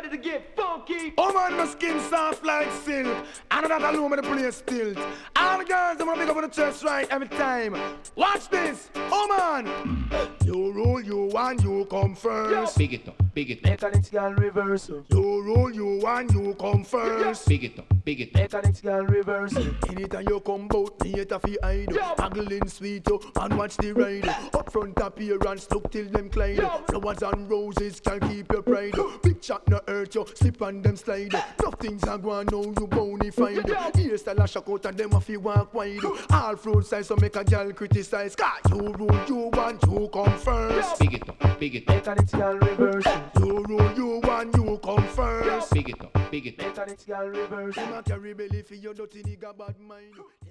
to get funky. Oh man, my skin soft like silk. I know that alone with the place tilt. All the girls, they wanna pick up on the chest right every time. Watch this, oh man. You roll, you and you come first. Big it up, big it up. Mechanics girl reversal. You roll, you and you come first. Big it up, big it up. Mechanics girl reversal. Anytime you come bout, me hate a fi hide. Haggling sweet, and watch the ride. Up front appearance, look till them glide. Flowers and roses can keep your pride. Big chat no hurt you, slip on them slide. Nothing's a go on now, you bonafide. Hairstyle a shock out and them a fi walk wide. All fruit size so make a girl criticize. Cause you rule, you want, you come first. Big it up, big it up. Mechanics girl reversal. You rule, you want, you come first. Big it up, big it up. Mechanics girl reversal. Them a carry belly for your dirty nigga bad mind.